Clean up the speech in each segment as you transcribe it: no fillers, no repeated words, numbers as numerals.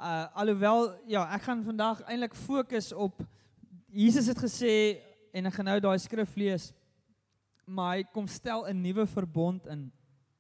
alhoewel, ja, ek gaan vandag eintlik fokus op, Jesus het gesê, en ek gaan nou daai skrif lees, maar hy kom stel 'n nuwe verbond in.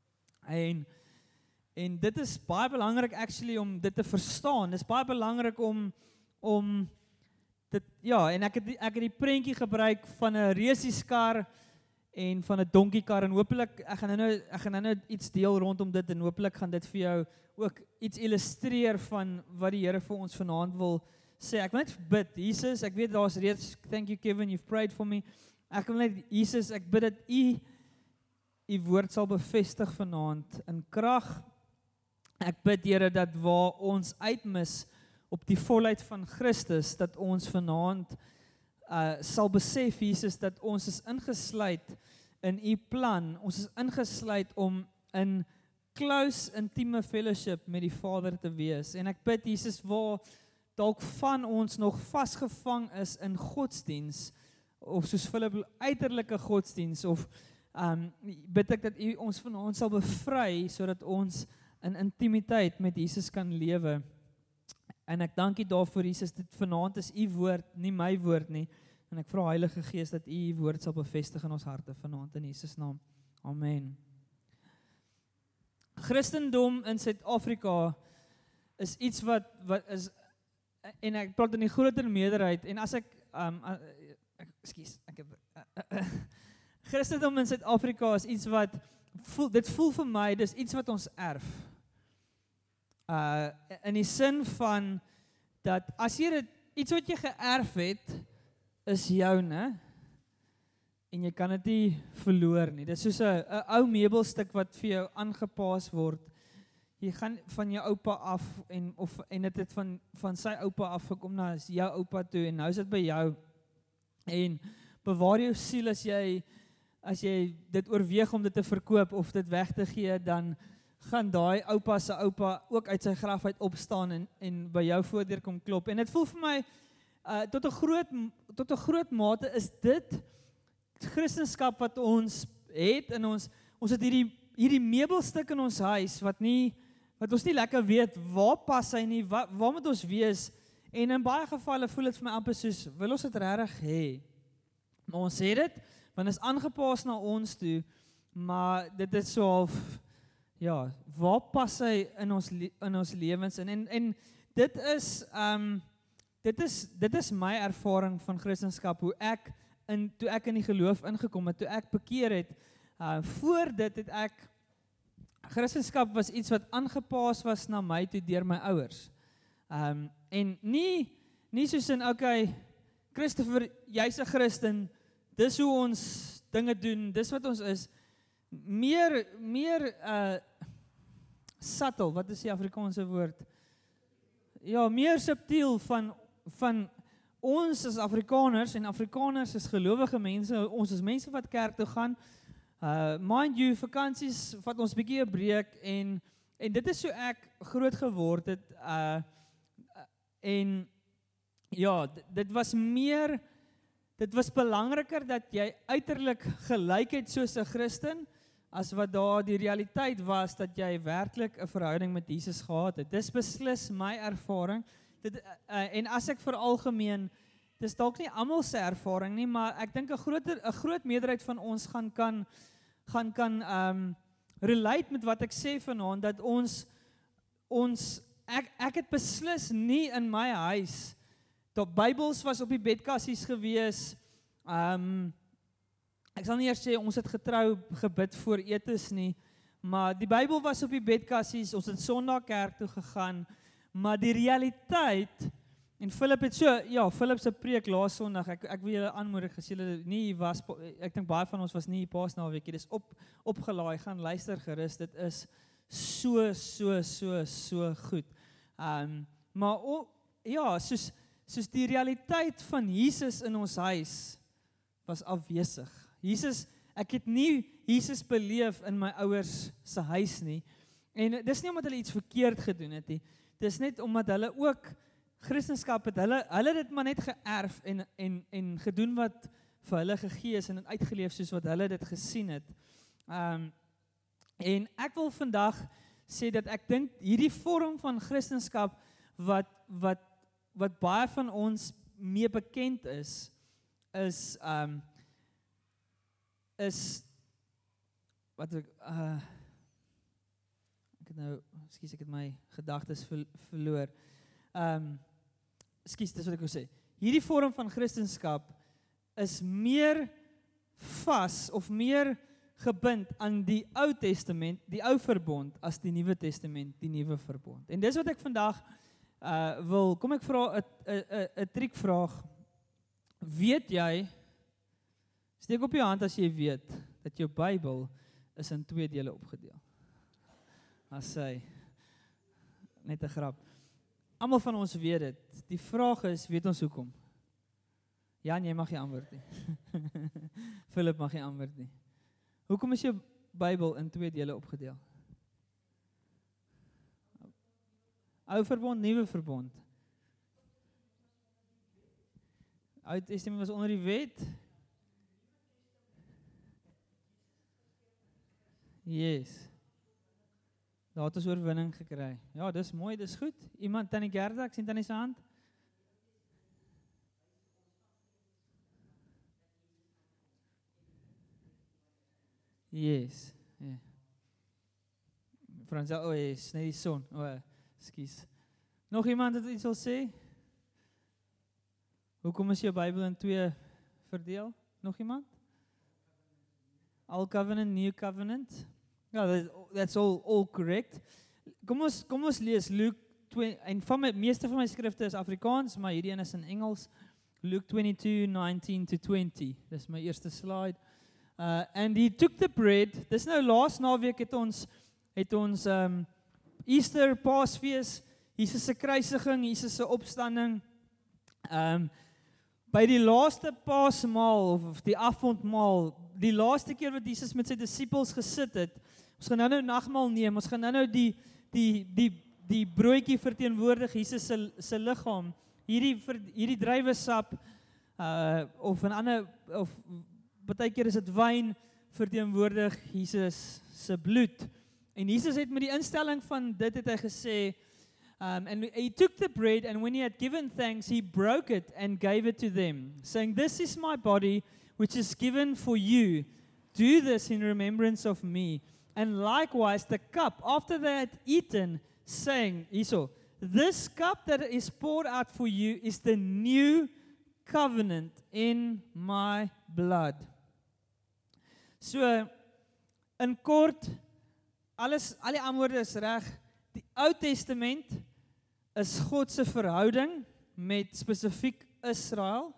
En dit is baie belangrik actually om dit te verstaan. Dit is baie belangrik om dit, ja, en ek het die prentjie gebruik van 'n resieskar en van 'n donkiekar, en hopelik, ek gaan nou iets deel rondom dit, en hopelik gaan dit vir jou ook iets illustreer van wat die Here vir ons vanaand wil sê. Ek wil net bid, Jesus, ek weet daar's reeds, thank you Kevin, you've prayed for me. Ek wil net, Jesus, ek bid dat U woord sal bevestig vanaand in krag. Ek bid, Here, dat waar ons uitmis op die volheid van Christus, dat ons vanaand sal besef, Jesus, dat ons is ingesluit in U plan. Ons is ingesluit om in close, intieme fellowship met die Vader te wees. En ek bid, Jesus, waar dalk van ons nog vasgevang is in godsdiens, of soos Philip, uiterlike godsdiens, of bid ek dat U ons vanaand sal bevry, sodat ons in intimiteit met Jesus kan lewe. En ek dank U daarvoor, Jesus, dit vanaand is U woord, nie my woord nie, en ek vra Heilige Gees dat U woord sal bevestig in ons harte vanaand, in Jesus naam. Amen. Christendom in Suid-Afrika is iets wat is, en ek praat in die groter meerderheid, en as ek Christendom in Suid-Afrika is iets wat, dit voel vir my, dis iets wat ons erf. In die sin van, dat as jy iets wat jy geërf het, is joune, en jy kan dit nie verloor nie. Dit is soos 'n ou meubelstuk wat vir jou aangepas word. Jy gaan van jou oupa af, en dit het van sy oupa af gekom na jou oupa toe, en nou is dit by jou. En bewaar jou siel as jy dit oorweeg om dit te verkoop of dit weg te gee, dan gaan daai oupa se oupa ook uit sy graf uit opstaan en by jou voordeur kom klop. En dit voel vir my, tot 'n groot mate is dit Christendom wat ons het, en ons het hierdie meubelstuk in ons huis, wat ons nie lekker weet, waar pas hy nie, waar moet ons wees, en in baie gevalle voel dit vir my amper soos, wil ons dit regtig hê? Maar ons het dit, want is aangepas na ons toe, maar dit is so half, ja, waar pas hy in ons lewens, en dit is my ervaring van Christendom, toe ek in die geloof ingekom het, toe ek bekeer het, voor dit het ek, Christendom was iets wat aangepas was na my toe deur my ouers. En nie soos in, okay, Christopher, jy's 'n Christen, dis hoe ons dinge doen, dis wat ons is, meer subtle, wat is die Afrikaanse woord? Ja, meer subtiel van ons as Afrikaners, en Afrikaners is gelowige mense, ons is mense wat kerk toe gaan, mind you, vakansies vat ons bietjie 'n breek, en dit is so ek groot geword het, en ja, dit was belangriker dat jy uiterlik gelyk het soos 'n Christen, as wat daar die realiteit was, dat jy werklik 'n verhouding met Jesus gehad het. Dis beslis my ervaring, en as ek veralgemeen, dis dalk nie almal se ervaring nie, maar ek dink 'n groot meerderheid van ons gaan relate met wat ek sê vanaand, dat ek het beslis nie in my huis, dat Bybels was op die bedkassies gewees, ek sal nie eers sê, ons het getrou gebid voor etes nie, maar die Bybel was op die bedkassies, ons het Sondag kerk toe gegaan, maar die realiteit, en Philip se preek laas Sondag, ek wil julle aanmoedig, as julle nie was, ek dink baie van ons was nie Paasnaweekie, dis opgelaai, gaan luister gerus, dit is so goed. Maar soos die realiteit van Jesus in ons huis, was afwesig. Ek het nie Jesus beleef in my ouers se huis nie, en dis nie omdat hulle iets verkeerd gedoen het nie, dis net omdat hulle ook Christendom het, hulle dit maar net geërf en gedoen wat vir hulle gegee is en uitgeleef soos wat hulle dit gesien het. En ek wil vandag sê dat ek dink hierdie vorm van Christendom wat baie van ons mee bekend is wat ek het nou, ek het my gedagtes verloor. Dis wat ek wil sê. Hierdie vorm van Christendom is meer vas of meer gebind aan die Ou Testament, die Ou Verbond, as die Nuwe Testament, die Nuwe Verbond. En dis wat ek vandag kom ek vra 'n triekvraag. Weet jy, steek op jou hand as jy weet, dat jou Bybel is in 2 dele opgedeel. As hy, net 'n grap. Almal van ons weet dit. Die vraag is, weet ons hoekom? Jan, jy mag nie antwoord nie. Philip mag nie antwoord nie. Hoekom is jou Bybel in 2 dele opgedeel? Ou Verbond, Nuwe Verbond. Ou Testament was onder die wet. Yes. Daar het ons oorwinning gekry. Ja, dis mooi, dis goed. Iemand, Tannie Gerda, ek sien Tannie se hand. Yes. Yeah. Fransel, yes, net die son. Ekskuus. Nog iemand wat iets wil sê? Hoekom is jou Bybel in 2 verdeel? Nog iemand? Old Covenant, New Covenant. Ja, that's all correct. Kom ons lees Luke 20, en meeste van my skrifte is Afrikaans, maar hierdie een is in Engels. Luke 22:19-20. Dis my eerste slide. And he took the bread. Dis nou laas naweek het ons Easter, Paasfees, Jesus se kruisiging, Jesus se opstanding. By die laaste Paasmaal of die afondmaal, die laaste keer wat Jesus met sy disippels gesit het, ons gaan nou nagmaal neem, ons gaan nou die broodjie verteenwoordig Jesus se liggaam. Hierdie druiwesap of 'n ander of baie keer is dit wyn verteenwoordig Jesus se bloed. En Jesus het met die instelling van dit het hy gesê, and he took the bread, and when he had given thanks, he broke it and gave it to them, saying, "This is my body, which is given for you. Do this in remembrance of me." And likewise the cup, after they had eaten, saying, "This cup that is poured out for you is the new covenant in my blood." So, in kort, al die antwoorde is reg. Die Ou Testament is God se verhouding met spesifiek Israel.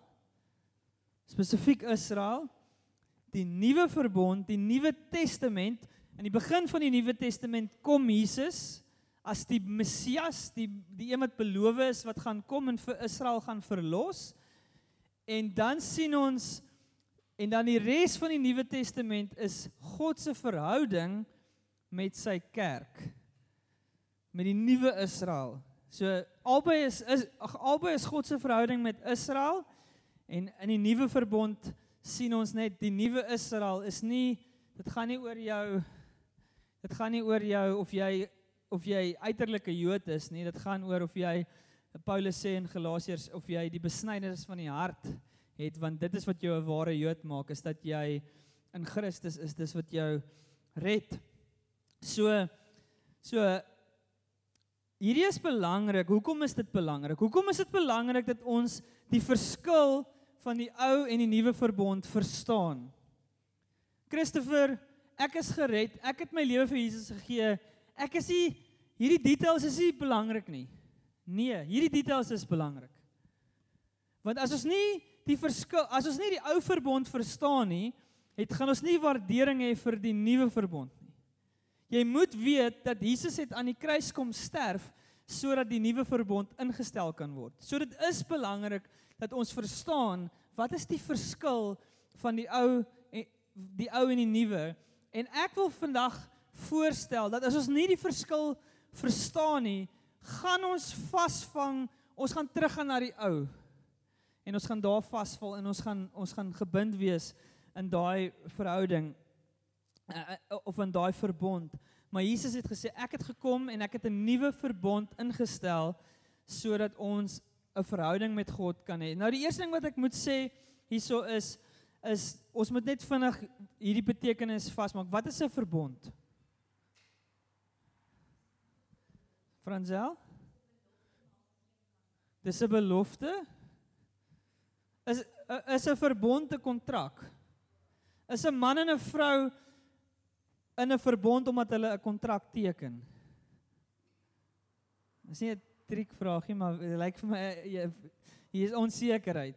Die Nuwe Verbond, die Nuwe Testament, in die begin van die Nuwe Testament kom Jesus as die Messias, die een wat beloof is, wat gaan kom en vir Israel gaan verlos. En dan sien ons, en dan die res van die Nuwe Testament is God se verhouding met sy kerk, met die nuwe Israel. So albei is God se verhouding met Israel, en in die Nuwe Verbond sien ons net die nuwe Israel is nie, dit gaan nie oor jou of jy uiterlike Jood is nie, dit gaan oor of jy, Paulus sê in Galasiërs, of jy die besnydenis van die hart het, want dit is wat jou 'n ware Jood maak, is dat jy in Christus is, dis wat jou red. So hierdie is belangrik. Hoekom is dit belangrik? Hoekom is dit belangrik dat ons die verskil van die Ou en die Nuwe Verbond verstaan? Christopher, ek is gered, ek het my lewe vir Jesus gegee, hierdie details is nie belangrik nie. Nee, hierdie details is belangrik. Want as ons nie die Ou Verbond verstaan nie, gaan ons nie waardering hê vir die Nuwe Verbond nie. Jy moet weet dat Jesus het aan die kruis kom sterf, sodat die Nuwe Verbond ingestel kan word. So dit is belangrik dat ons verstaan, wat is die verskil van die ou en die nuwe. En ek wil vandag voorstel, dat as ons nie die verskil verstaan nie, gaan ons vasvang, ons gaan teruggaan na die ou, en ons gaan daar vasval, en ons gaan gebind wees in daai verhouding, of in daai verbond. Maar Jesus het gesê, ek het gekom en ek het 'n nuwe verbond ingestel, sodat ons 'n verhouding met God kan hê. Nou die eerste ding wat ek moet sê hierso is ons moet net vinnig hierdie betekenis vasmaak. Wat is 'n verbond? Franzel? Dis 'n belofte? Is 'n verbond 'n kontrak? Is 'n man en 'n vrou in 'n verbond omdat hulle 'n kontrak teken? Dis nie 'n triekvraagie, maar dit lyk vir my hier is onsekerheid.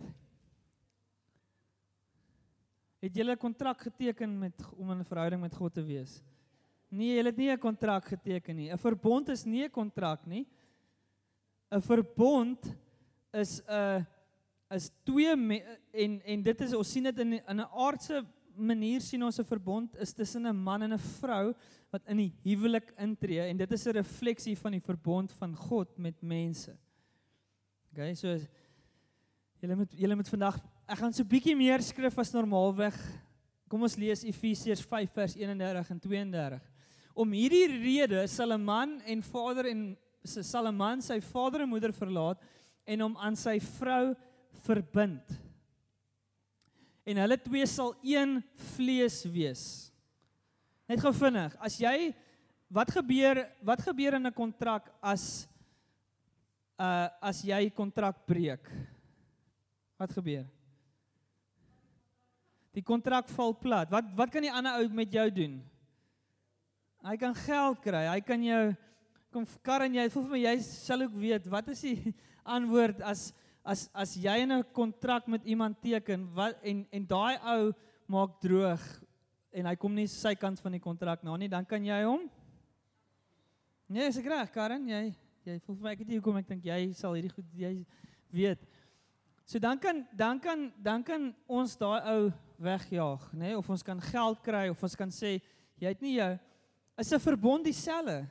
Het julle 'n kontrak geteken om in 'n verhouding met God te wees? Nee, julle het nie 'n kontrak geteken nie. 'n Verbond is nie 'n kontrak nie. 'n Verbond is twee en dit is ons sien dit in 'n aardse manier sien ons 'n verbond is tussen 'n man en 'n vrou wat in die huwelik intree en dit is 'n refleksie van die verbond van God met mense. Okay, so julle moet vandag ek gaan so 'n bietjie meer skrif as normaalweg. Kom ons lees Efesiërs 5 vers 31 en 32. Om hierdie rede sal 'n man sy vader en moeder verlaat en hom aan sy vrou verbind. En hulle twee sal een vlees wees. Net gou vinnig, wat gebeur in 'n kontrak as jy kontrak breek? Wat gebeur? Die kontrak val plat. Wat kan die ander ou met jou doen? Hy kan geld kry, hy kan jou kom kar en jy voel vir my jy sal ook weet wat is die antwoord as jy in 'n kontrak met iemand teken en daai ou maak droog en hy kom nie sy kant van die kontrak na nie, dan kan jy hom? Nee, is ek reg, Karen? Jy voel vir my ek weet nie hoekom ek dink jy sal hierdie goed jy weet. So dan kan ons daai ou wegjaag, nê? Nee? Of ons kan geld kry of ons kan sê jy het nie jou is 'n verbond dieselfde.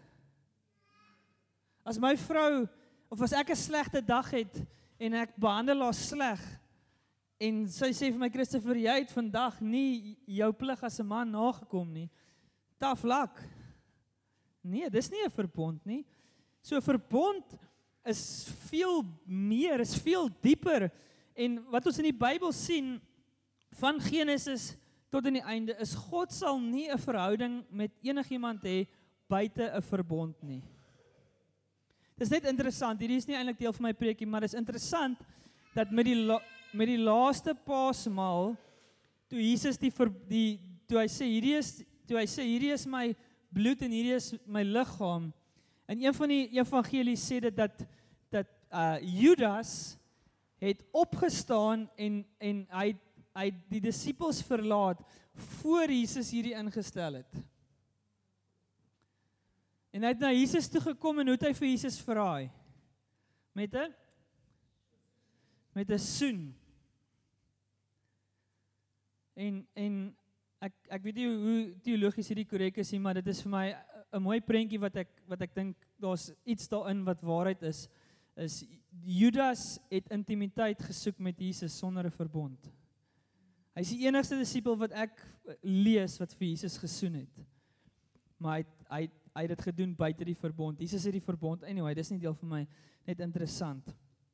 As my vrou of as ek 'n slegte dag het en ek behandel haar sleg en sy sê vir my Christopher, jy het vandag nie jou plig as 'n man nagekom nie. Tough luck. Nee, dis nie 'n verbond nie. So 'n verbond is veel meer, is veel dieper en wat ons in die Bybel sien van Genesis tot in die einde is God sal nie 'n verhouding met enigiemand hê buite 'n verbond nie. Dis net interessant, hierdie is nie eintlik deel van my preekie, maar dis interessant dat met die laaste Paasmaal toe Jesus toe hy sê hierdie is my bloed en hierdie is my liggaam. En een van die evangelies sê dit dat Judas het opgestaan en hy die disippels verlaat voor Jesus hierdie ingestel het. En hy het na Jesus toe gekom en hoe het hy vir Jesus verraai? Met 'n soen. En ek weet nie hoe teologies hierdie korrek is nie, maar dit is vir my 'n mooi prentjie wat ek dink daar's iets daarin wat waarheid is Judas het intimiteit gesoek met Jesus sonder 'n verbond. Hy is die enigste disipel wat ek lees wat vir Jesus gesoen het. Maar hy het dit gedoen buite die verbond. Jesus het die verbond. Anyway, dis nie deel van my net interessant.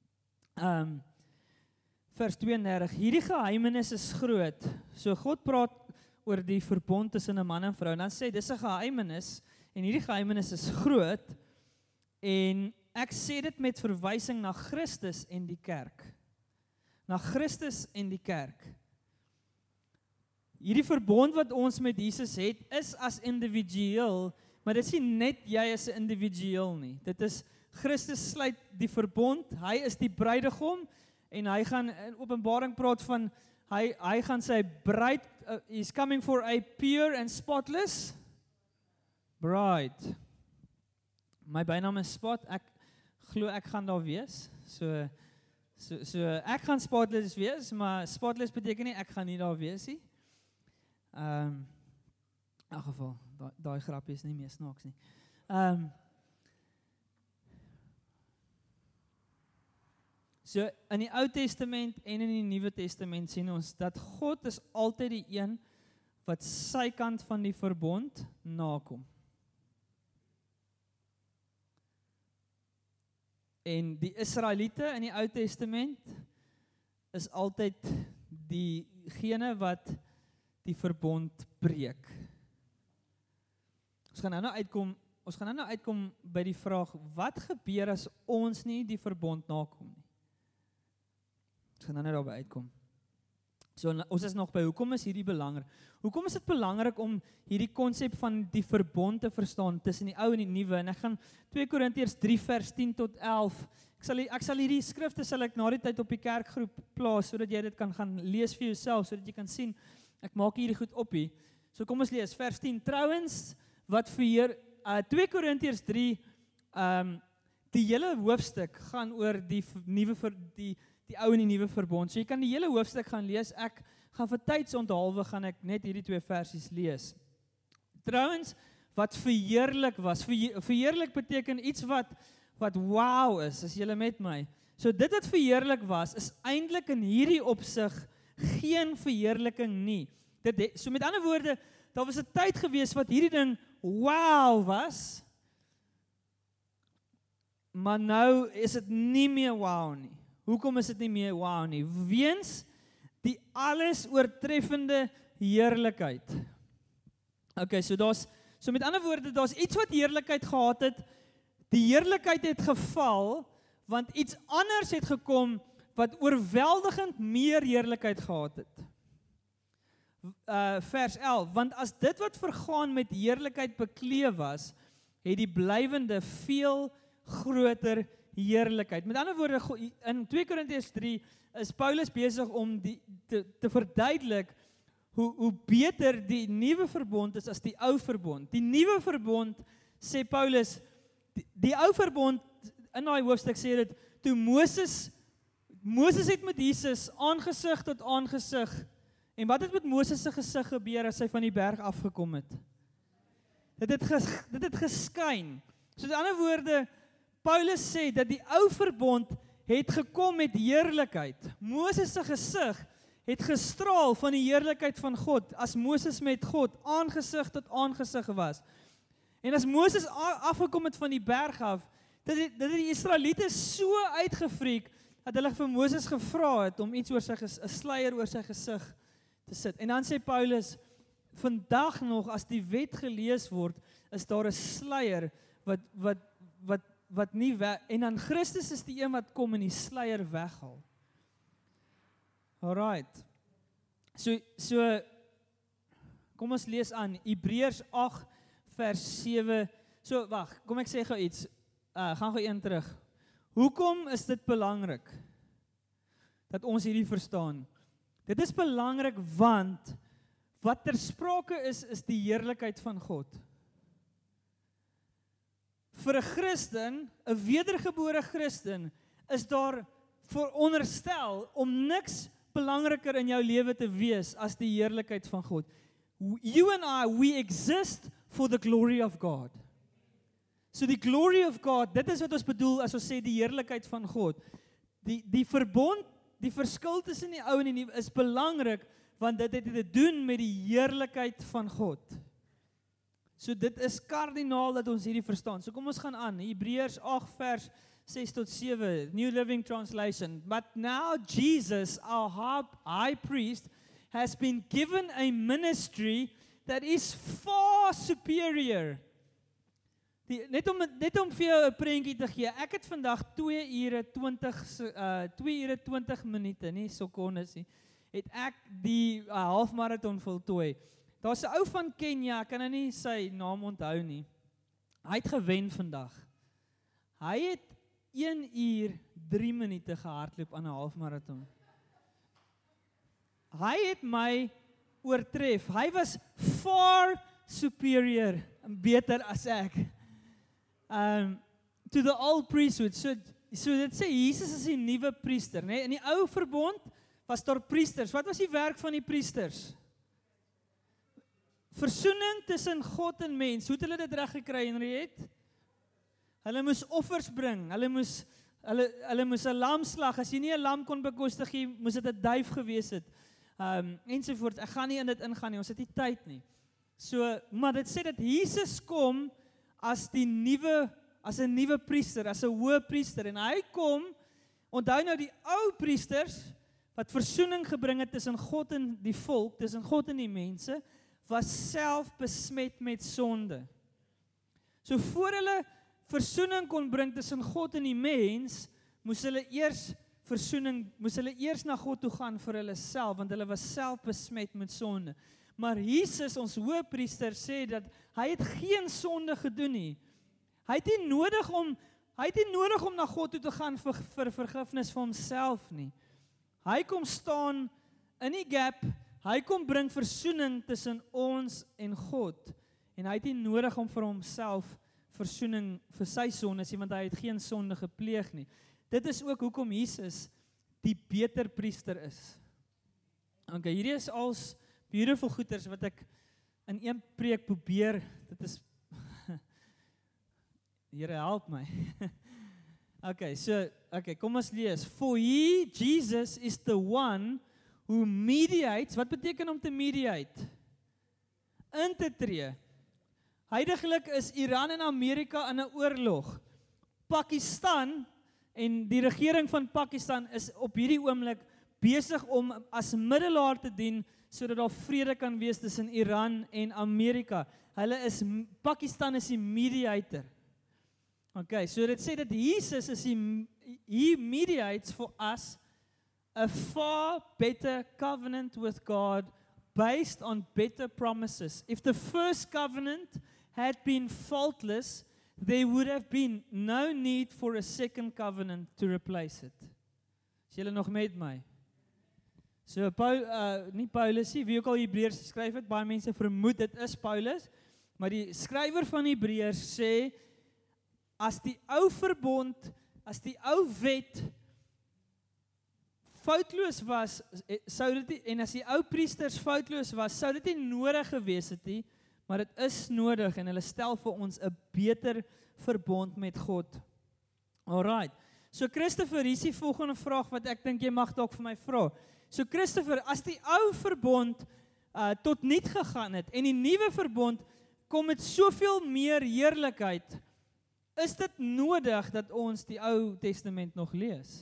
Vers 32. Hierdie geheimenis is groot. So God praat oor die verbond tussen 'n man en vrou. En dan sê dis 'n geheimenis en hierdie geheimenis is groot en ek sê dit met verwysing na Christus en die kerk. Na Christus en die kerk. Hierdie verbond wat ons met Jesus het, is as individueel, maar dit is nie net jy as 'n individueel nie. Dit is, Christus sluit die verbond, hy is die bruidegom, en hy gaan in Openbaring praat van, hy gaan sy bruid, he's coming for a pure and spotless bride. My bynaam is Spot, ek glo ek gaan daar wees, so ek gaan spotless wees, maar spotless beteken nie, ek gaan nie daar wees nie. In elk geval, daai grapie is nie meer snaaks nie. So in die Ou Testament en in die Nuwe Testament sien ons dat God is altyd die een wat sy kant van die verbond nakom. En die Israeliete in die Ou Testament is altyd diegene wat die verbond breek. Ons gaan nou uitkom by die vraag, wat gebeur as ons nie die verbond nakom nie? Ons gaan nou daarby uitkom. So, ons is nog by, hoekom is hierdie belangrik? Hoekom is dit belangrik om hierdie konsep van die verbond te verstaan tussen die ou en die nuwe? En ek gaan 2 Korintiërs 3 vers 10 tot 11, ek sal hierdie skrifte sal ek na die tyd op die kerkgroep plaas, sodat jy dit kan gaan lees vir jouself, sodat jy kan sien, ek maak hierdie goed op hier. So kom ons lees, vers 10, trouwens, wat vir 2 Korintiërs 3, die hele hoofstuk gaan oor die ou en die nuwe verbond. So jy kan die hele hoofstuk gaan lees. Ek gaan vir tydsonthaalwe gaan ek net hierdie 2 versies lees. Trouwens, wat verheerlik was. Verheerlik beteken iets wat wow is, as julle met my. So dit wat verheerlik was, is eintlik in hierdie opsig geen verheerliking nie. So met ander woorde, daar was 'n tyd gewees wat hierdie ding wow was, maar nou is dit nie meer wow nie. Hoekom is dit nie meer wow nie? Weens die alles oortreffende heerlikheid. Okay, so met ander woorde, daar's iets wat heerlikheid gehad het, die heerlikheid het geval, want iets anders het gekom, wat oorweldigend meer heerlikheid gehad het. Vers 11, want as dit wat vergaan met heerlikheid bekleed was, het die blywende veel groter heerlikheid. Met ander woorde, in 2 Korintiërs 3 is Paulus besig om te verduidelik hoe beter die nuwe verbond is as die ou verbond. Die nuwe verbond, sê Paulus, die ou verbond, in daai hoofstuk sê dit, toe Moses het met Jesus aangesig tot aangesig, en wat het met Moses se gesig gebeur as hy van die berg afgekom het? Dit het geskyn. So met ander woorde, Paulus sê dat die ou verbond het gekom met heerlikheid. Moses se gesig het gestraal van die heerlikheid van God, as Moses met God aangesig tot aangesig was. En as Moses afgekom het van die berg af, dat die Israeliete so uitgefreek, dat hulle vir Moses gevra het om iets 'n sluier oor sy gesig te sit. En dan sê Paulus, vandag nog, as die wet gelees word, is daar 'n sluier wat nie en dan Christus is die een wat kom en die sluier weghaal. Alright. So kom ons lees aan, Hebreërs 8 vers 7. So wag, kom ek sê gou iets. Gaan gou een terug. Hoekom is dit belangrik dat ons hierdie verstaan? Dit is belangrik want wat ter sprake is die heerlikheid van God. Vir 'n Christen, 'n wedergebore Christen, is daar veronderstel om niks belangriker in jou lewe te wees as die heerlikheid van God. You and I, we exist for the glory of God. So die glory of God, dit is wat ons bedoel as ons sê die heerlikheid van God. Die verbond, die verskil tussen die ou en die nuwe is belangrik, want dit het te doen met die heerlikheid van God. So dit is kardinaal dat ons hierdie verstaan. So kom ons gaan aan, Hebreërs 8 vers 6 tot 7, New Living Translation. But now Jesus, our high priest, has been given a ministry that is far superior. Net om vir jou 'n prentjie te gee, ek het vandag 2 ure 20 minute, nie sekondes nie, het ek die halfmarathon voltooi. Daar's 'n ou van Kenia, ek kan nou nie sy naam onthou nie. Hy het gewen vandag. Hy het 1 uur 3 minute gehardloop aan 'n halfmarathon. Hy het my oortref. Hy was far superior, beter as ek. To the old priesthood. So dit sê Jesus is die nuwe priester, né? In die ou verbond was daar priesters. Wat was die werk van die priesters? Versoening tussen God en mens. Hoe het hulle dit reg gekry, Henriette? Hulle moes offers bring. Hulle moes 'n lam slag. As jy nie 'n lam kon bekostig nie, moes dit 'n duif gewees het. Ensovoorts. Ek gaan nie in dit ingaan nie. Ons het nie tyd nie. So, maar dit sê dat Jesus kom as die nuwe as 'n nuwe priester, as 'n hoëpriester, en hy kom, onthou nou die ou priesters wat versoening gebring het tussen God en die volk, tussen God en die mense, was self besmet met sonde. So voor hulle versoening kon bring tussen God en die mens, moes hulle eers na God toe gaan vir hulle self, want hulle was self besmet met sonde. Maar Jesus, ons hoëpriester, sê dat hy het geen sonde gedoen nie. Hy het nie nodig om na God toe te gaan vir vergifnis vir homself nie. Hy kom staan in die gap, hy kom bring versoening tussen ons en God. En hy het nie nodig om vir homself versoening vir sy sondes nie, want hy het geen sonde gepleeg nie. Dit is ook hoekom Jesus die beter priester is. Okay, hierdie is als beautiful goeders wat ek in een preek probeer, dit is, Here help my. Okay, kom ons lees. For he, Jesus, is the one who mediates. Wat beteken om te mediate? In te tree. Huidiglik is Iran en Amerika in 'n oorlog. Pakistan en die regering van Pakistan is op hierdie oomblik besig om as middelaar te dien sodat daar vrede kan wees tussen Iran en Amerika. Pakistan is die mediator. Okay, so dit sê dat Jesus is he mediates for us a far better covenant with God based on better promises. If the first covenant had been faultless, there would have been no need for a second covenant to replace it. Is julle nog met my? So, nie Paulus nie, wie ook al Hebreërs geskryf het, baie mense vermoed dit is Paulus, maar die skrywer van Hebreërs sê, as die ou verbond, as die ou wet foutloos was, en as die ou priesters foutloos was, sou dit nie nodig gewees het nie, maar dit is nodig, en hulle stel vir ons 'n beter verbond met God. Alright, so Christopher, hier is die volgende vraag wat ek dink jy mag dalk vir my vra. So Christopher, as die ou verbond tot niet gegaan het, en die nuwe verbond kom met soveel meer heerlikheid, is dit nodig dat ons die Ou Testament nog lees?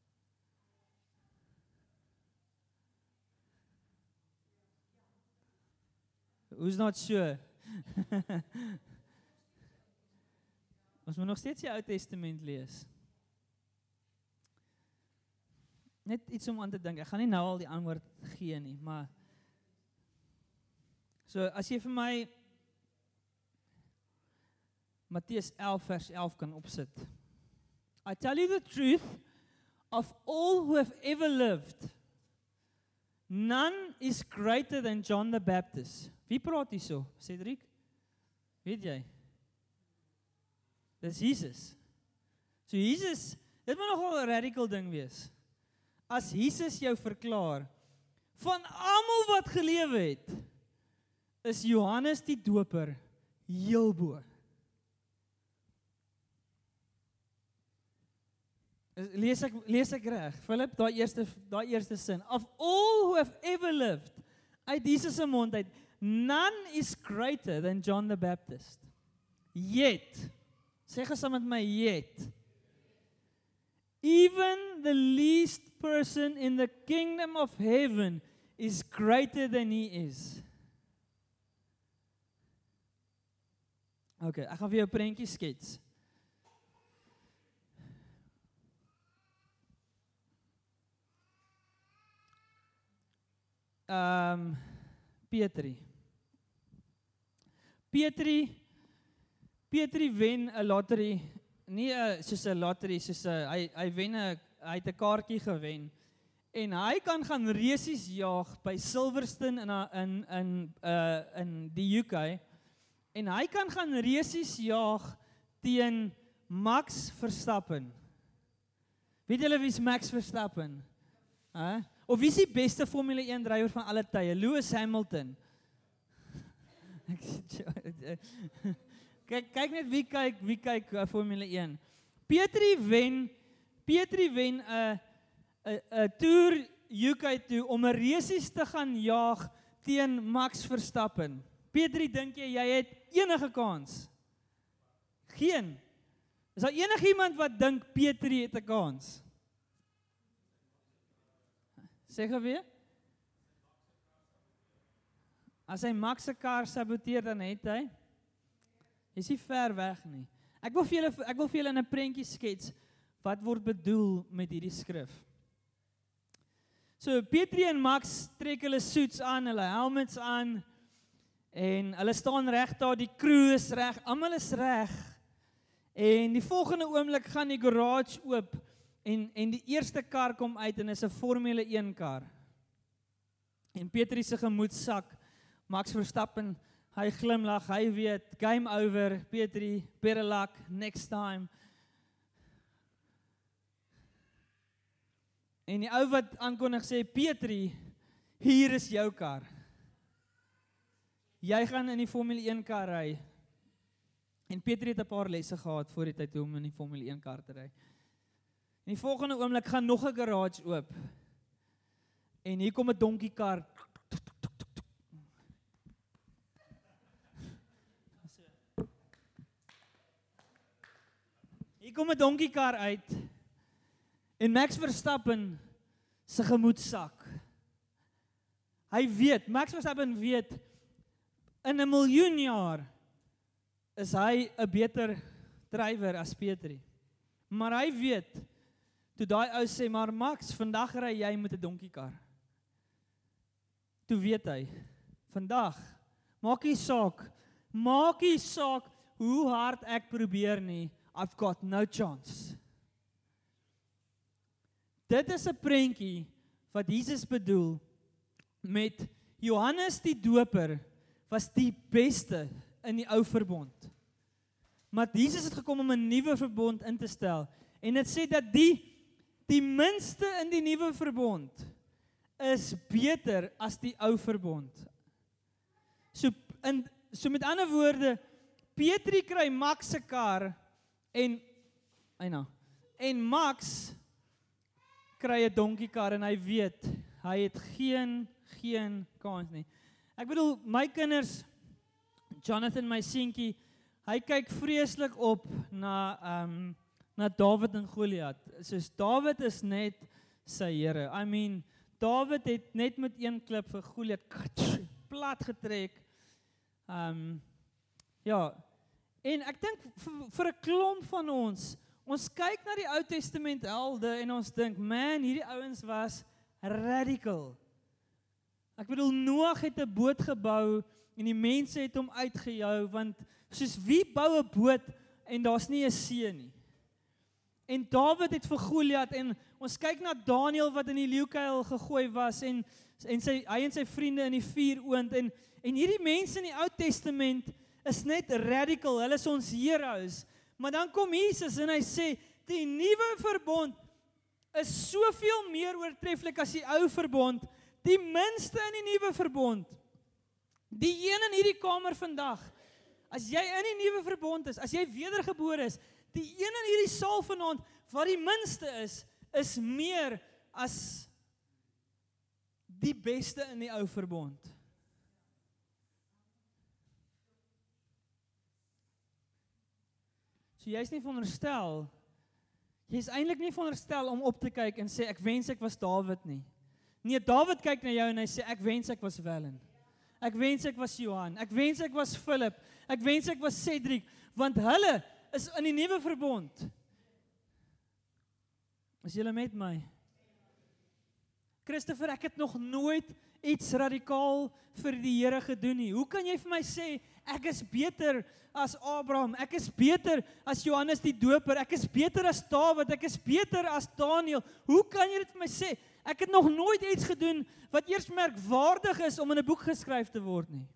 Who's not sure? Ons moet nog steeds die Ou Testament lees. Net iets om aan te dink. Ek gaan nie nou al die antwoord gee nie, maar so as jy vir my Matteus 11 vers 11 kan opsit. I tell you the truth, of all who have ever lived, none is greater than John the Baptist. Wie praat hier so? Cedric? Weet jy? Dis Jesus. So Jesus, dit moet nogal 'n radical ding wees. As Jesus jou verklaar, van almal wat gelewe het, is Johannes die Doper heel bo. Lees ek reg? Philip, daai eerste sin. Of all who have ever lived, uit Jesus se mond uit, none is greater than John the Baptist. Yet, sê gesaam met my, yet, even the least person in the kingdom of heaven is greater than he is. Okay, ek gaan vir jou 'n prentjie skets. Pietri wen 'n lottery, nie soos 'n lottery, soos hy wen hy het 'n kaartjie gewen en hy kan gaan resies jaag by Silverstone in die UK en hy kan gaan resies jaag teen Max Verstappen. Weet julle wie's Max Verstappen? Of wie is die beste Formule 1 drywer van alle tye? Lewis Hamilton. Kyk net wie kyk Formule 1. Pietri wen 'n toer UK toe om 'n resies te gaan jaag teen Max Verstappen. Pietri, dink jy het enige kans? Geen. Is daar enigiemand wat dink Petrie het 'n kans? Sê gou weer. As hy Max se kar saboteer, dan het hy. Hy is nie ver weg nie. Ek wil vir julle in 'n prentjie skets wat word bedoel met hierdie skrif. So Petrie en Max trek hulle suits aan, hulle helmets aan en hulle staan reg daar, die crew is reg, almal is reg. En die volgende oomblik gaan die garage oop en die eerste kar kom uit en is 'n Formule 1 kar. En Petrie se gemoed sak. Max Verstappen, hy glimlag, hy weet, game over, Petrie, better luck, next time. En die ou wat aankondig sê, Petrie, hier is jou kar. Jy gaan in die Formule 1 kar ry. En Petrie het 'n paar lesse gehad voor die tyd om in die Formule 1 kar te ry. En die volgende oomblik gaan nog 'n garage oop. En hier kom 'n donkiekar. Hier kom 'n donkiekar uit. En Max Verstappen se gemoed sak. Hy weet, Max Verstappen weet, in 'n miljoen jaar is hy 'n beter drywer as Petrie. Maar hy weet, toe daai ou sê, maar Max, vandag ry jy met 'n donkiekar. Toe weet hy, vandag, maak nie saak hoe hard ek probeer nie, I've got no chance. Dit is 'n prentjie wat Jesus bedoel met Johannes die Doper was die beste in die ou verbond. Maar Jesus het gekom om 'n nuwe verbond in te stel. En dit sê dat die minste in die nuwe verbond is beter as die ou verbond. So met ander woorde, Petrie kry Max se kar en Max kry 'n donkiekar en hy weet, hy het geen kans nie. Ek bedoel, my kinders, Jonathan, my seentjie, hy kyk vreeslik op na Dawid en Goliat. Soos Dawid is net sy Here. I mean, Dawid het net met een klip vir Goliat plat getrek. Ja, en ek dink vir 'n klomp van ons kyk na die Ou Testament helde en ons dink, man, hierdie ouens was radical. Ek bedoel, Noag het 'n boot gebou en die mense het hom uitgejou, want soos wie bou 'n boot en daar's nie 'n see nie. En Dawid het vir Goliat en ons kyk na Daniël wat in die leeukuil gegooi was en hy en sy vriende in die vuuroond en hierdie mense in die Ou Testament is net radical, hulle is ons heroes. Maar dan kom Jesus en hy sê, die nuwe verbond is soveel meer oortreffelik as die ou verbond, die minste in die nuwe verbond. Die een in hierdie kamer vandag, as jy in die nuwe verbond is, as jy wedergebore is, die een in hierdie saal vanaand, wat die minste is meer as die beste in die ou verbond. So jy's nie veronderstel, jy's eintlik nie veronderstel om op te kyk en sê, ek wens ek was Dawid nie. Nee, Dawid kyk na jou en hy sê, ek wens ek was Wellen. Ek wens ek was Johan. Ek wens ek was Philip. Ek wens ek was Cedric, want hulle is in die nuwe verbond. Is julle met my? Christopher, ek het nog nooit iets radikaal vir die Here gedoen nie. Hoe kan jy vir my sê, ek is beter as Abraham, ek is beter as Johannes die Doper, ek is beter as Dawid, ek is beter as Daniël? Hoe kan jy dit vir my sê? Ek het nog nooit iets gedoen wat eers merkwaardig is om in 'n boek geskryf te word nie.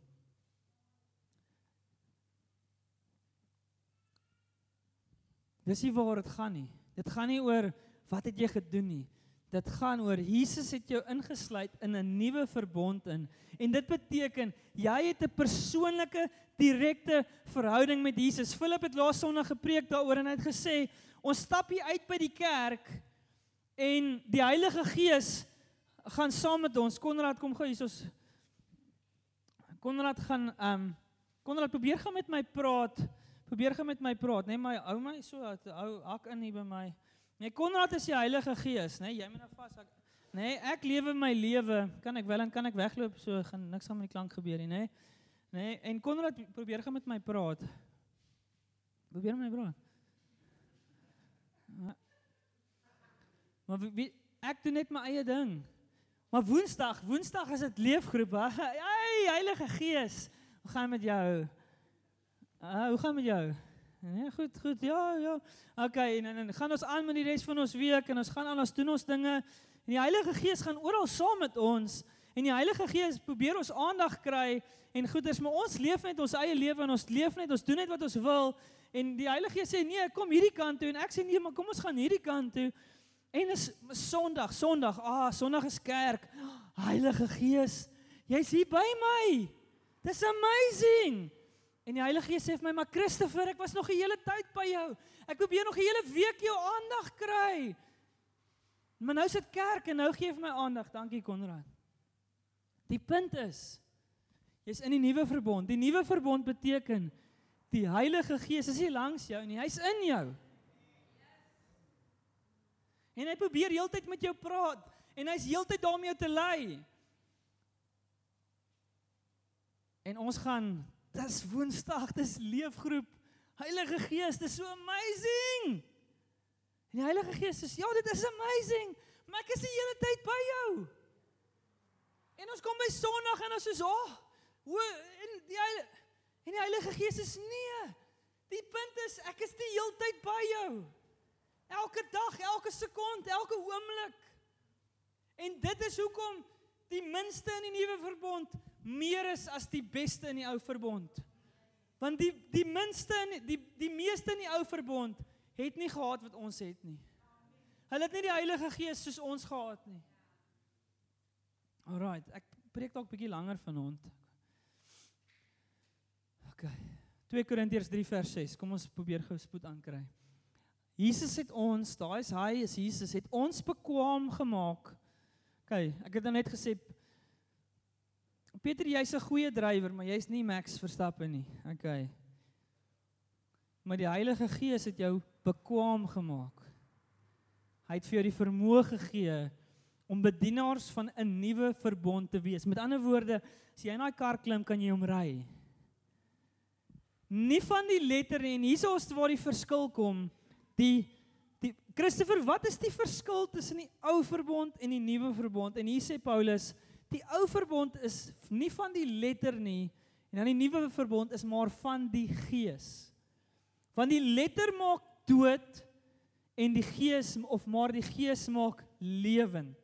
Dis nie waar dit gaan nie. Dit gaan nie oor wat het jy gedoen nie. Dit gaan oor Jesus het jou ingesluit in 'n nuwe verbond in. En dit beteken jy het 'n persoonlike, direkte verhouding met Jesus. Philip het laas Sondag gepreek daaroor en hy het gesê, ons stap hier uit by die kerk en die Heilige Gees gaan saam met ons. Konrad, kom gou hier. Konrad probeer gaan met my praat. probeer gaan met my praat, nee, maar hou my so, hou hak in hier by my. Nee, Konrad is die Heilige Gees, nee, jy moet nou vas. Nee, ek lewe my lewe, kan ek wel en kan ek wegloop, so gaan niks gaan met die klank gebeur nie, nee. Nee, en Konrad probeer gaan met my praat. Probeer met my praat. Maar ek doen net my eie ding. Maar Woensdag is dit leefgroep. Hey, Heilige Gees, hoe gaan met jou? Hoe gaan met jou? Nee, goed, ja. Okay, en gaan ons aan met die res van ons week, en ons gaan aan, ons doen ons dinge, en die Heilige Gees gaan oral saam met ons, en die Heilige Gees probeer ons aandag kry, en goeders, maar ons leef net ons eie lewe, en ons leef net, ons doen net wat ons wil, en die Heilige Gees sê, nee, kom hierdie kant toe, en ek sê, nee, maar kom ons gaan hierdie kant toe, en is Sondag, Sondag is kerk, Heilige Gees, jy's hier by my, dis amazing, en die Heilige Gees sê vir my, maar Christopher, ek was nog die hele tyd by jou, ek probeer nog die hele week jou aandag kry, maar nou sit kerk, en nou geef my aandag, dankie Konrad. Die punt is, jy's in die nuwe verbond, die nuwe verbond beteken, die Heilige Gees is nie langs jou nie, hy's in jou, en hy probeer heeltyd met jou praat, en hy's heeltyd daar om jou te lei, en ons gaan, dis Woensdag, dis leefgroep, Heilige Gees, dis so amazing, en die Heilige Gees sê, ja, dit is amazing, maar ek is die hele tyd by jou, en ons kom by Sondag, en ons is, en die Heilige Gees is, nee, die punt is, ek is die hele tyd by jou, elke dag, elke sekond, elke oomblik, en dit is hoekom die minste in die nuwe verbond meer is as die beste in die ou verbond. Want die minste, die meeste in die ou verbond het nie gehad wat ons het nie. Hulle het nie die Heilige Gees soos ons gehad nie. Alright, ek preek dalk bietjie langer vanaand. Okay. 2 Korintiërs 3 vers 6. Kom ons probeer gou spoed aankry. Jesus het ons, daar is hy, is Jesus, het ons bekwaam gemaak. Okay, ek het nou net gesê, Peter, jy's 'n goeie drywer, maar jy's nie Max Verstappen nie. Okay. Maar die Heilige Gees het jou bekwaam gemaak. Hy het vir jou die vermoë gegee om bedienaars van 'n nuwe verbond te wees. Met ander woorde, as jy in daai kar klim, kan jy hom ry. Nie van die letter nie, en hier is waar die verskil kom. Christopher, wat is die verskil tussen die ou verbond en die nuwe verbond? En hier sê Paulus, die ou verbond is nie van die letter nie, en dan die nuwe verbond is maar van die Gees. Want die letter maak dood, en die Gees, of maar die Gees maak lewend.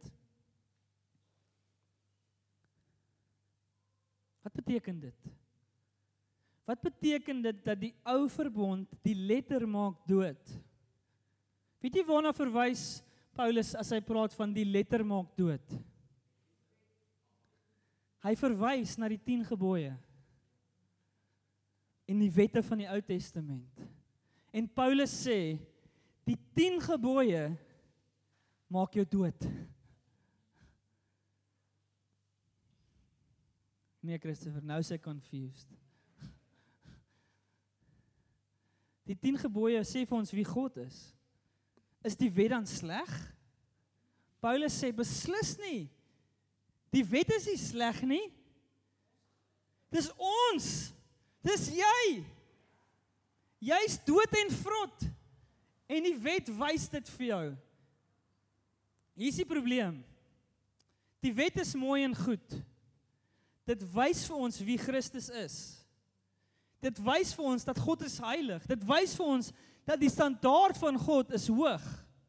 Wat beteken dit? Wat beteken dit dat die ou verbond die letter maak dood? Weet jy waarna verwys Paulus as hy praat van die letter maak dood? Hy verwys na die 10 gebooie en die wette van die Ou Testament. En Paulus sê, die 10 gebooie maak jou dood. Nee, Christopher, nou is ek confused. Die 10 gebooie sê vir ons wie God is. Is die wet dan sleg? Paulus sê beslis nie. Die wet is nie sleg nie. Dis ons. Dis jy. Jy's dood en vrot. En die wet wys dit vir jou. Hier is die probleem. Die wet is mooi en goed. Dit wys vir ons wie Christus is. Dit wys vir ons dat God is heilig. Dit wys vir ons dat die standaard van God is hoog.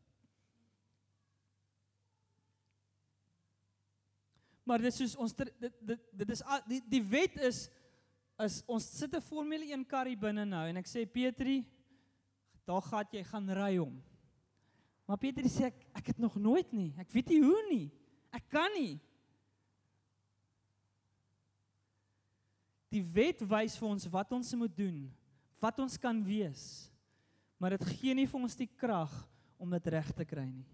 Maar dit is soos ons dit is die wet is ons sit 'n Formule 1 karry binne nou en ek sê Petrie, daar gaan ry hom. Maar Petrie sê ek het nog nooit nie. Ek weet nie hoe nie. Ek kan nie. Die wet wys vir ons wat ons moet doen, wat ons kan wees. Maar dit gee nie vir ons die krag om dit reg te kry nie.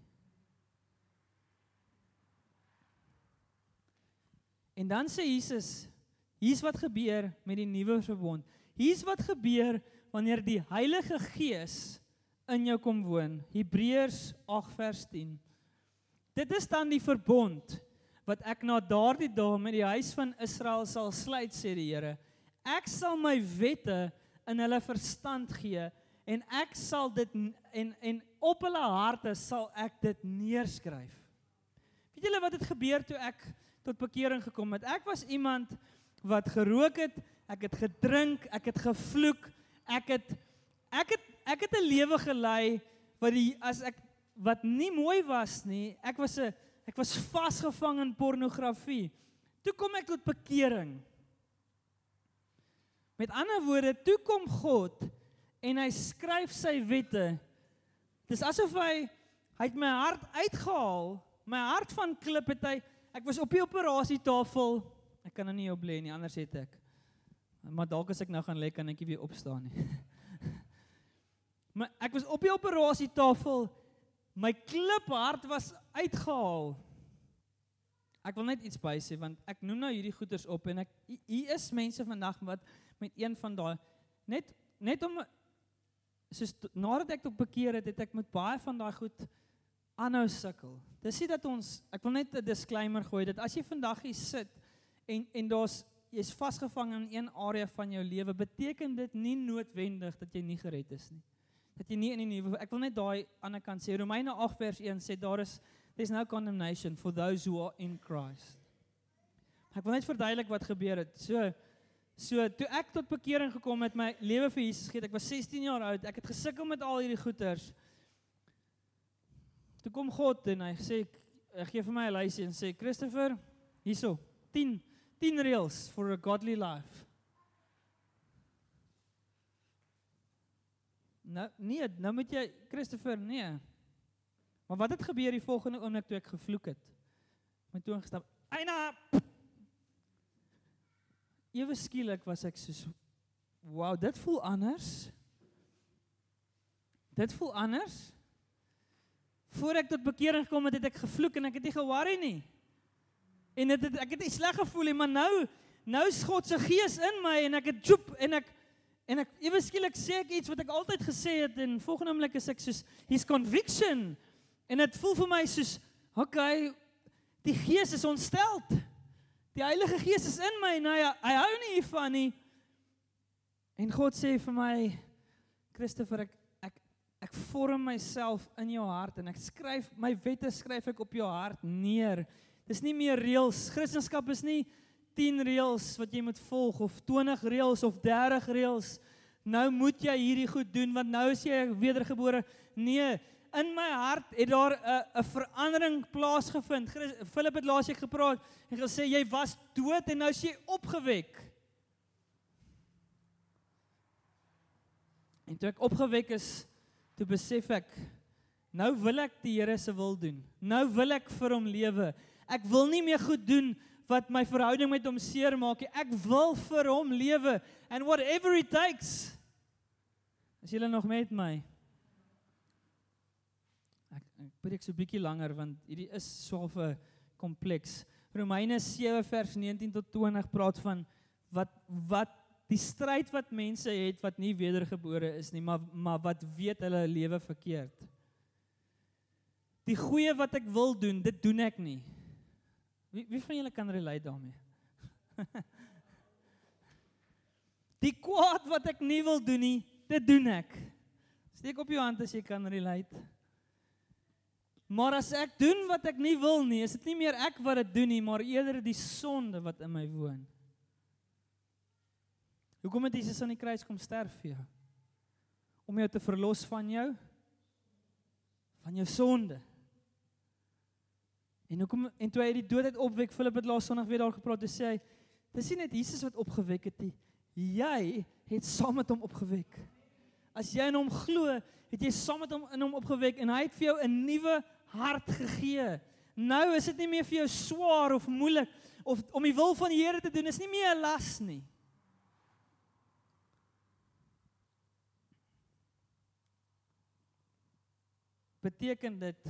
En dan sê Jesus, hier's wat gebeur met die nuwe verbond. Hier's wat gebeur wanneer die Heilige Gees in jou kom woon. Hebreërs 8 vers 10. Dit is dan die verbond wat ek na daardie dae met die huis van Israel sal sluit, sê die Here. Ek sal my wette in hulle verstand gee en ek sal dit en op hulle harte sal ek dit neerskryf. Weet julle wat het gebeur toe ek tot bekering gekom het? Ek was iemand wat gerook het, ek het gedrink, ek het gevloek, ek het 'n lewe gelei wat nie mooi was nie. Ek was vasgevang in pornografie. Toe kom ek tot bekering. Met ander woorde, toe kom God en hy skryf sy wette. Dis asof hy het my hart uitgehaal, my hart van klip het hy. Ek was op die operasietafel. Ek kan nou nie op lê nie, anders het ek. Maar dalk as ek nou gaan lê, kan ek nie weer opstaan nie. Maar ek was op die operasietafel. My kliphart was uitgehaal. Ek wil net iets by sê, want ek noem nou hierdie goeders op, en hier is mense vandag wat met een van daai, net om, soos nadat ek tot bekeer het, het ek met baie van daai goed aanhou sukkel. Dis nie dat ek wil net 'n disclaimer gooi, dat as jy vandag hier sit, en jy's vasgevang in een area van jou lewe, beteken dit nie noodwendig dat jy nie gered is nie. Dat jy nie in die nuwe, ek wil net daai ander kant sê, Romeine 8 vers 1 sê, there's no condemnation for those who are in Christ. Ek wil net verduidelik wat gebeur het. So toe ek tot bekering gekom het, my lewe vir Jesus gegee, ek was 16 jaar oud, ek het gesukkel met al hierdie goeters. Toe kom God en hy sê, hy gee vir my 'n lysie en sê, Christopher, hierso, 10 reels for a godly life. Nou moet jy, Christopher, nee. Maar wat het gebeur die volgende oomblik toe ek gevloek het? My toon gestap, Eina! Ewe skielik was ek soos, wow, dit voel anders. Dit voel anders. Voor ek tot bekering gekom het ek gevloek en ek het nie geworry nie. En ek het nie sleg gevoel nie, maar nou is God se gees in my en ek het joep en ek ewe skielik sê ek iets wat ek altyd gesê het en volgende oomblik is ek soos his conviction en dit voel vir my soos okay, die gees is ontsteld. Die Heilige Gees is in my en hy hou nie hiervan nie. En God sê vir my, Christopher, ek vorm myself in jou hart en ek skryf my wette skryf ek op jou hart neer. Dis nie meer reëls. Christendom is nie 10 reëls wat jy moet volg of 20 reëls of 30 reëls. Nou moet jy hierdie goed doen want nou is jy wedergebore. Nee, in my hart het daar 'n verandering plaasgevind. Philip het laasweek gepraat en gesê jy was dood en nou is jy opgewek. En toe ek opgewek is, toe besef ek, nou wil ek die Here se wil doen. Nou wil ek vir hom lewe. Ek wil nie meer goed doen wat my verhouding met hom seermaak nie. Ek wil vir hom lewe. And whatever it takes. Is julle nog met my? Ek preek so 'n bietjie langer, want hierdie is so 'n kompleks. Romeine 7 vers 19 tot 20 praat van wat die stryd wat mense het wat nie wedergebore is nie, maar wat weet hulle lewe verkeerd. Die goeie wat ek wil doen, dit doen ek nie. Wie van julle kan relate daarmee? Die kwaad wat ek nie wil doen nie, dit doen ek. Steek op jou hand as jy kan relate. Maar as ek doen wat ek nie wil nie, is dit nie meer ek wat dit doen nie, maar eerder die sonde wat in my woon. Hoekom het Jesus aan die kruis kom sterf vir jou? Om jou te verlos van jou sonde. En toe hy die doodheid opwek, Philip het laas Sondag weer daar gepraat, en sê hy, dis nie net Jesus wat opgewek het nie, jy het saam met hom opgewek. As jy in hom glo, het jy saam met hom in hom opgewek, en hy het vir jou 'n nuwe hart gegee. Nou is dit nie meer vir jou swaar of moeilik, of om die wil van die Here te doen, is nie meer 'n las nie. Beteken dit,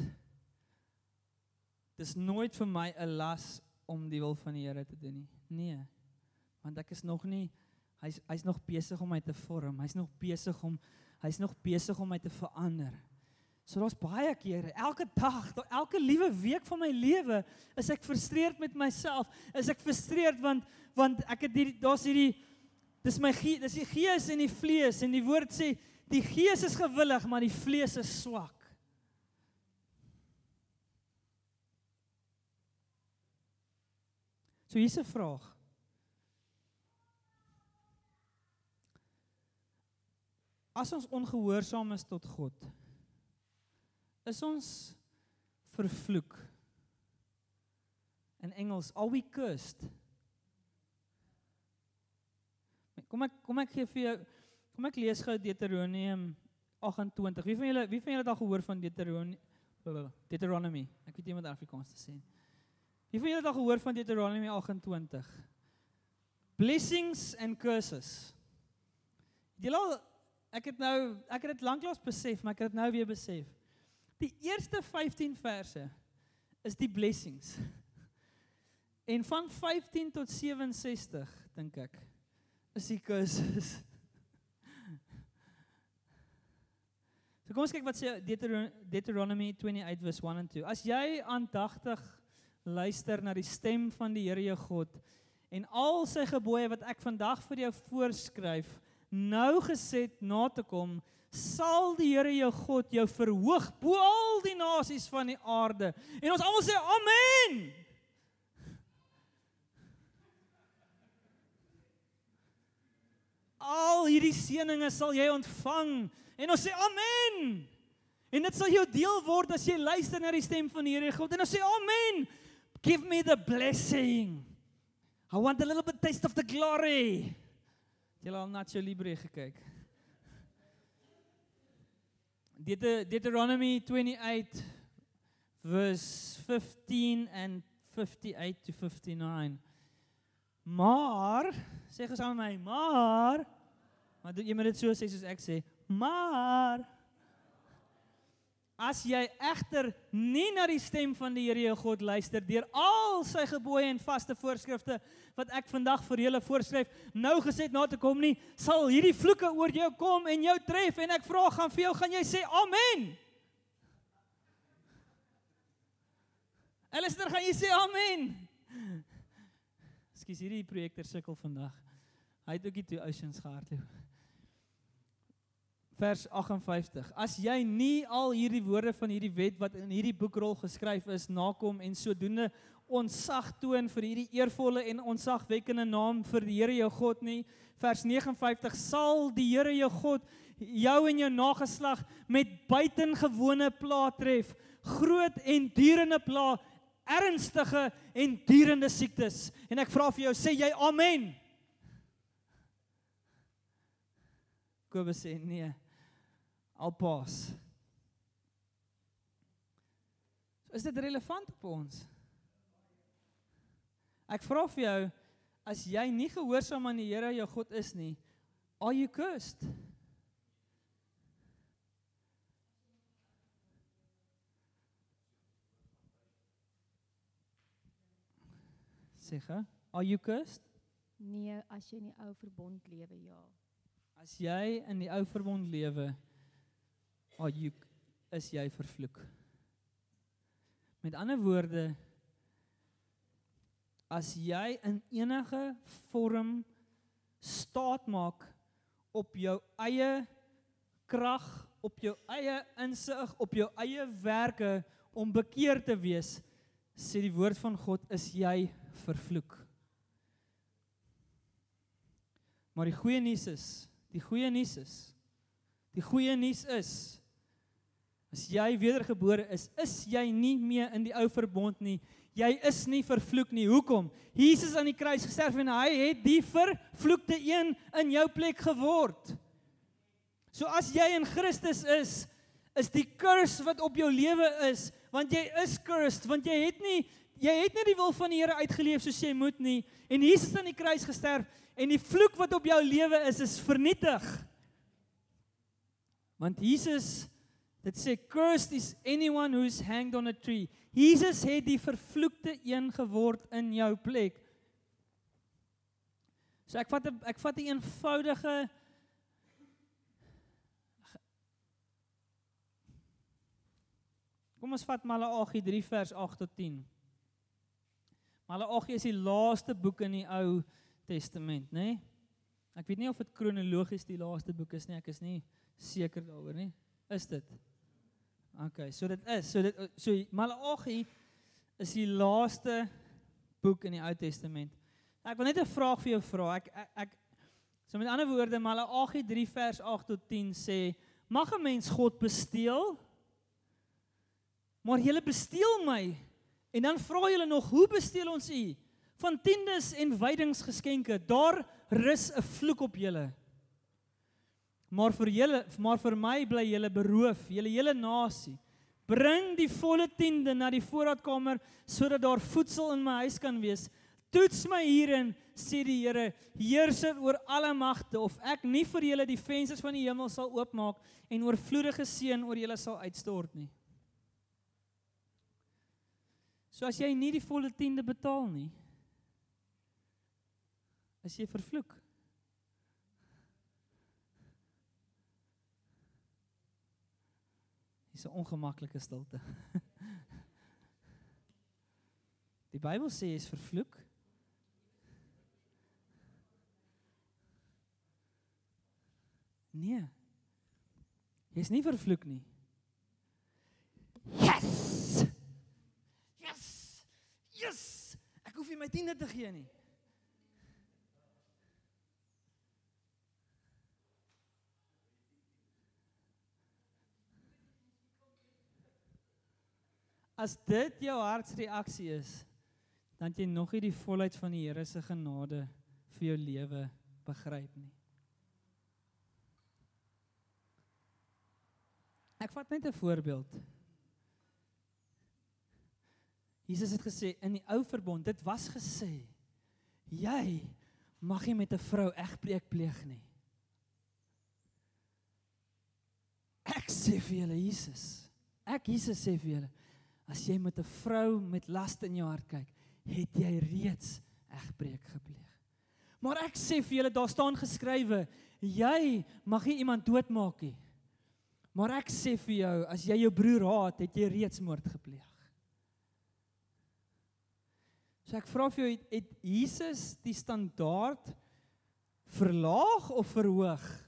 dis nooit vir my 'n las om die wil van die Here te doen nie. Nee, want ek is nog nie Hy's nog besig om my te vorm. Hy's nog besig om my te verander. So daar's baie kere, elke dag, elke liewe week van my lewe, is ek frustreerd met myself. Is ek frustreerd want ek het daar's hierdie dis die gees en die vlees en die woord sê die gees is gewillig, maar die vlees is swak. So hier's 'n vraag. As ons ongehoorsaam is tot God, is ons vervloek. In Engels, are we cursed? Kom ek gee vir jou, kom ek lees gou Deuteronomium 28. Wie van julle het al gehoor van Deuteronomy? Ek weet nie wat Afrikaans te sê. Wie van julle het al gehoor van Deuteronomy 28? Blessings and curses. Ek het dit lanklaas besef, maar ek het dit nou weer besef. Die eerste 15 verse is die blessings. En van 15 tot 67, dink ek, is die curses. So kom ons kyk wat sê Deuteronomy 28 vers 1 en 2. As jy aandagtig luister na die stem van die Here jou God en al sy gebooie wat ek vandag vir jou voorskryf, nougeset na te kom, sal die Here jou God jou verhoog bo al die nasies van die aarde. En ons almal sê amen. Al hierdie seëninge sal jy ontvang. En ons sê amen. En dit sal jou deel word as jy luister na die stem van die Here God. En ons sê amen. Give me the blessing. I want a little bit taste of the glory. Jy al Nacho Libre gekyk. Deuteronomy 28 verse 15 and 58 to 59. Maar, sê gesaam met my, maar jy moet dit so sê soos ek sê, maar as jy egter nie na die stem van die Here jou God luister, deur al sy gebooie en vaste voorskrifte wat ek vandag vir julle voorskryf, nougeset na te kom nie, sal hierdie vloeke oor jou kom en jou tref, en ek vra gaan vir jou, gaan jy sê amen? Alistair, gaan jy sê amen? Ekskuus, hierdie projekter sukkel vandag. Hy het ook die 2 Oceans gehardloop. Vers 58. As jy nie al hierdie woorde van hierdie wet wat in hierdie boekrol geskryf is, nakom en sodoende ontsag toon vir hierdie eervolle en ontzagwekkende naam vir die Here jou God nie. Vers 59. Sal die Here jou God jou en jou nageslag met buitengewone pla tref, groot en durende pla, ernstige en durende siektes. En ek vra vir jou, sê jy amen? Kobus sê nee. Al pas. Is dit relevant op ons? Ek vra vir jou, as jy nie gehoorsaam aan die Here jou God is nie, are you cursed? Sê gou, are you cursed? Nee, as jy in die ou verbond lewe, ja. As jy in die ou verbond lewe, is jy vervloek. Met ander woorde, as jy in enige vorm staat maak op jou eie krag, op jou eie insig, op jou eie werke om bekeer te wees, sê die woord van God, is jy vervloek. Maar die goeie nuus is, as jy wedergebore is jy nie meer in die ou verbond nie. Jy is nie vervloek nie. Hoekom? Jesus aan die kruis gesterf en hy het die vervloekte een in jou plek geword. So as jy in Christus is die curse wat op jou lewe is, want jy is cursed, want jy het nie die wil van die Here uitgeleef soos jy moet nie, en Jesus aan die kruis gesterf, en die vloek wat op jou lewe is vernietig. Want Jesus, dit sê, cursed is anyone who is hanged on a tree. Jesus het die vervloekte een geword in jou plek. So ek vat 'n eenvoudige kom ons vat Maleagi 3 vers 8 tot 10. Maleagi is die laaste boek in die Ou Testament, né? Nee? Ek weet nie of dit kronologies die laaste boek is nie, ek is nie seker daaroor nie. Is dit? Okay, so dit is. So Maleagi is die laaste boek in die Ou Testament. Ek wil net 'n vraag vir jou vra. So met ander woorde, Maleagi 3 vers 8 tot 10 sê, mag 'n mens God besteel? Maar julle besteel my. En dan vra julle nog, hoe besteel ons u? Van tiendes en wydingsgeskenke, daar rus 'n vloek op julle. Maar vir my bly julle beroof, julle hele nasie. Bring die volle tiende na die voorraadkamer, sodat daar voedsel in my huis kan wees. Toets my hierin, sê die Here, heerser oor alle magte, of ek nie vir julle die vensters van die hemel sal oopmaak en oorvloedige seën oor julle sal uitstort nie. So as jy nie die volle tiende betaal nie, is jy vervloek. Dis 'n ongemaklike stilte. Die Bybel sê jy is vervloek. Nee. Jy is nie vervloek nie. Yes! Yes! Yes! Ek hoef nie my tiende te gee nie. As dit jou hartsreaksie is, dan jy nog nie die volheid van die Here se genade vir jou lewe begryp nie. Ek vat net 'n voorbeeld. Jesus het gesê, in die ou verbond, dit was gesê, jy mag nie met 'n vrou egbreek pleeg nie. Ek sê vir julle, Jesus sê vir julle, as jy met 'n vrou met las in jou hart kyk, het jy reeds egbreek gepleeg. Maar ek sê vir julle, daar staan geskrywe, jy mag nie iemand doodmaak nie. Maar ek sê vir jou, as jy jou broer haat, het jy reeds moord gepleeg. So ek vra vir jou, het Jesus die standaard verlaag of verhoog?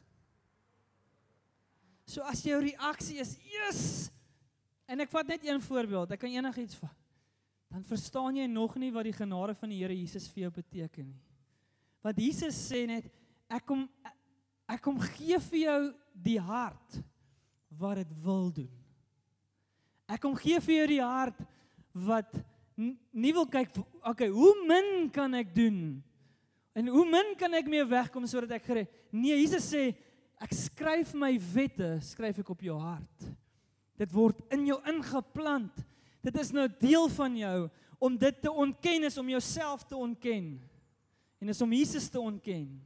So as jou reaksie is, yes! En ek vat net een voorbeeld, ek kan enigiets vat. Dan verstaan jy nog nie wat die genade van die Here Jesus vir jou beteken nie. Want Jesus sê net, ek kom gee vir jou die hart wat dit wil doen. Ek kom gee vir jou die hart wat nie wil kyk, okay, hoe min kan ek doen? En hoe min kan ek mee wegkom sodat ek gered? Nee, Jesus sê, ek skryf my wette, skryf ek op jou hart. Dit word in jou ingeplant. Dit is nou deel van jou. Om dit te ontken is om jouself te ontken. En is om Jesus te ontken.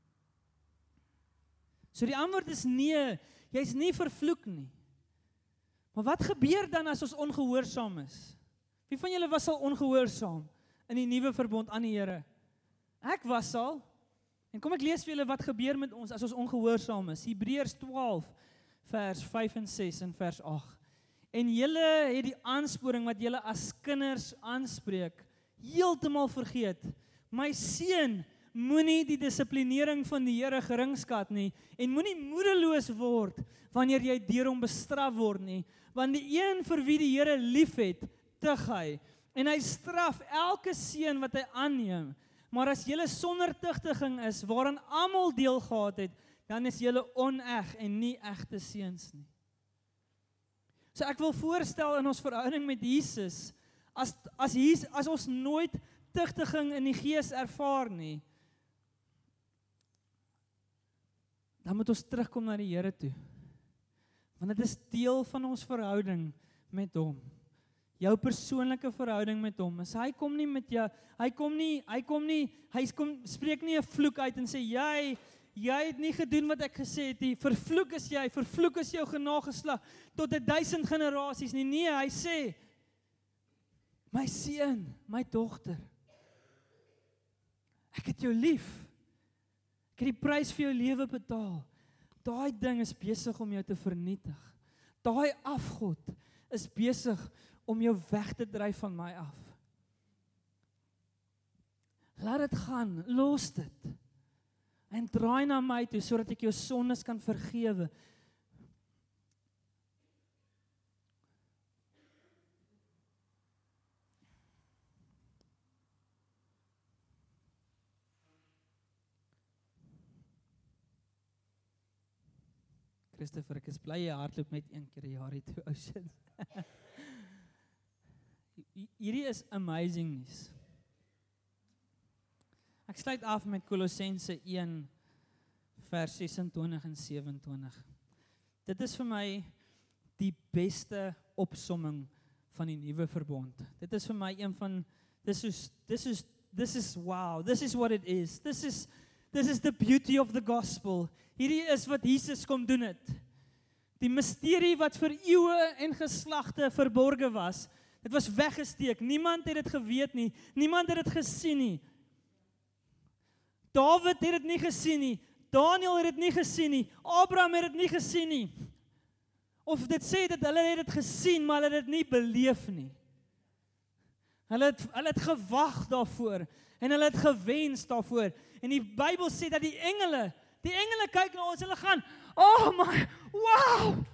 So die antwoord is nee, jy is nie vervloek nie. Maar wat gebeur dan as ons ongehoorsaam is? Wie van julle was al ongehoorsaam in die nuwe verbond aan die Here? Ek was al. En kom ek lees vir julle wat gebeur met ons as ons ongehoorsaam is. Hebreërs 12 vers 5 en 6 en vers 8. En julle het die aansporing wat julle as kinders aanspreek, heeltemal vergeet. My seun, moenie die dissiplinering van die Here geringskat nie, en moenie moedeloos word, wanneer jy deur hom bestraf word nie, want die een vir wie die Here liefhet, tug hy, en hy straf elke seun wat hy aanneem, maar as julle sonder tugtiging is, waaraan almal deel gehad het, dan is julle oneg en nie egte seuns nie. So ek wil voorstel in ons verhouding met Jesus, as ons nooit tugtiging in die gees ervaar nie, dan moet ons terugkom na die Here toe. Want dit is deel van ons verhouding met hom. Jou persoonlike verhouding met hom. As hy kom nie met jou, hy spreek nie 'n vloek uit en sê, jy het nie gedoen wat ek gesê het nie, vervloek is jou genageslag, tot 1000 generasies nie. Nee, hy sê, my seun, my dogter, ek het jou lief, Ek het die prys vir jou lewe betaal. Daai ding is besig om jou te vernietig. Daai afgod is besig om jou weg te dryf van my af. Laat dit gaan, los dit. En draai na my toe, sodat ek jou sondes kan vergewe. Christopher, ek is bly jy hardloop net een keer 'n jaar hier toe, ou shit. Hierdie is amazing nuus. Ek sluit af met Kolossense 1 vers 26 en 27. Dit is vir my die beste opsomming van die nuwe verbond. Dit is vir my een van this is wow, this is what it is. This is the beauty of the gospel. Hierdie is wat Jesus kom doen het. Die misterie wat vir eeue en geslagte verborge was, dit was weggesteek. Niemand het dit geweet nie. Niemand het dit gesien nie. Dawid het dit nie gesien nie. Daniel het dit nie gesien nie. Abraham het dit nie gesien nie. Of dit sê dat hulle het dit gesien, maar hulle het dit nie beleef nie. Hulle het gewag daarvoor en hulle het gewens daarvoor. En die Bybel sê dat die engele kyk na ons, hulle gaan, oh my, wow!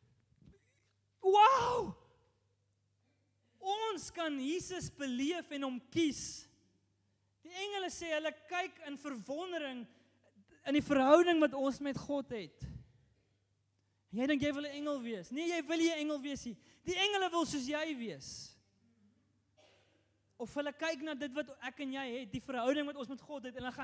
Wow! Ons kan Jesus beleef en hom kies. Die engele sê, hulle kyk in verwondering in die verhouding wat ons met God het. Jy dink jy wil 'n engel wees? Nee, jy wil nie 'n engel wees nie. Die engele wil soos jy wees. Of hulle kyk na dit wat ek en jy het, die verhouding wat ons met God het, en hulle gaan,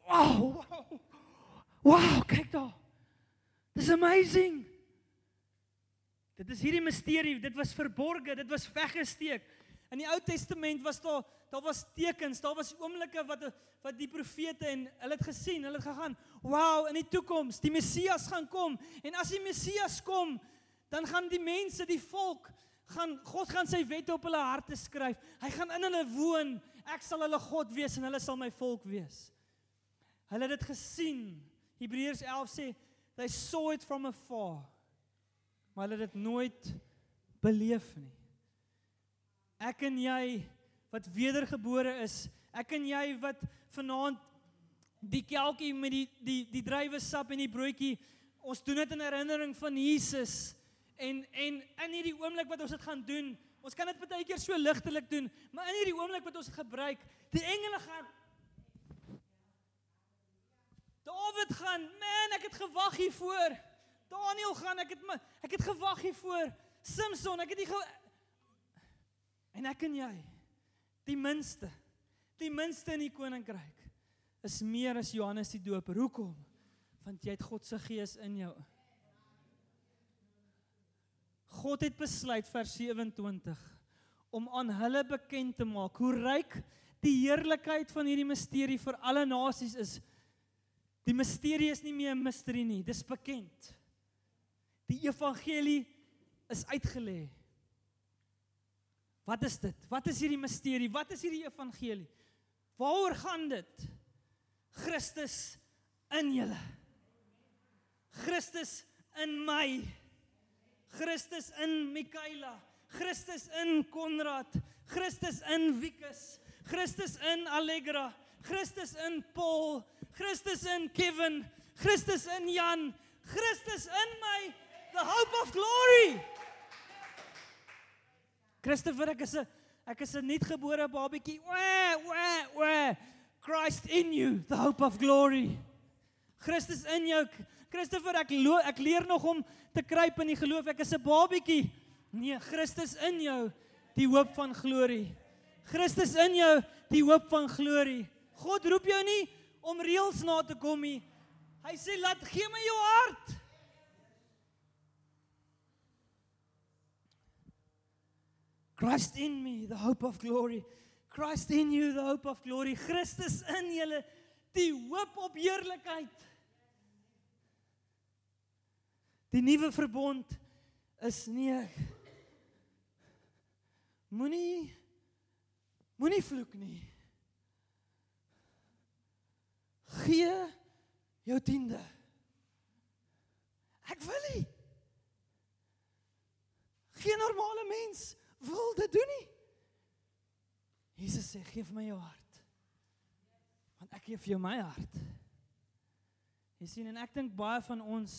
wow, kyk daar. This is amazing. Dit is hierdie misterie, dit was verborge, dit was weggesteek. In die Ou Testament was daar was tekens, daar was oomblikke wat die profete en hulle het gesien, hulle het gegaan, wow, in die toekoms, die Messias gaan kom. En as die Messias kom, dan gaan die mense, die volk, God gaan sy wette op hulle harte skryf. Hy gaan in hulle woon. Ek sal hulle God wees en hulle sal my volk wees. Hulle het dit gesien. Hebreërs 11 sê, they saw it from afar. Maar hulle het dit nooit beleef nie. Ek en jy wat wedergebore is, ek en jy wat vanaand die kelkie met die druiwesap en die broodjie, ons doen dit in herinnering van Jesus. En in hierdie oomblik wat ons dit gaan doen, ons kan dit baie keer so ligtelik doen, maar in hierdie oomblik wat ons dit gebruik, die engele gaan, David gaan, man, ek het gewag hiervoor. Daniel gaan, ek het gewag hiervoor. Samson, ek het nie en ek en jy, die minste in die koninkryk, is meer as Johannes die Doper. Hoekom? Want jy het God se gees in jou. God het besluit, vers 27, om aan hulle bekend te maak hoe ryk die heerlikheid van hierdie misterie vir alle nasies is. Die misterie is nie meer 'n misterie nie, dis bekend. Die evangelie is uitgelê. Wat is dit? Wat is hierdie misterie? Wat is hierdie evangelie? Waaroor gaan dit? Christus in julle. Christus in my. Christus in Mikaela. Christus in Konrad. Christus in Wikus. Christus in Allegra. Christus in Paul. Christus in Kevin. Christus in Jan. Christus in my. The hope of glory. Christopher, ek is 'n nuutgebore babietjie. Christ in you, the hope of glory. Christus in jou. Christopher, ek leer nog om te kruip in die geloof. Ek is 'n babietjie. Nee, Christus in jou, die hoop van glorie. Christus in jou, die hoop van glorie. God roep jou nie om reëls na te kom nie. Hy sê, gee my jou hart. Christ in me, the hope of glory. Christ in you, the hope of glory. Christus in julle, die hoop op heerlikheid. Die nuwe verbond is nie, moenie vloek nie. Gee jou 10de. Ek wil nie. Geen normale mens wil dit doen nie. Jesus sê, geef my jou hart. Want ek gee vir jou my hart. Jy sien, en ek dink baie van ons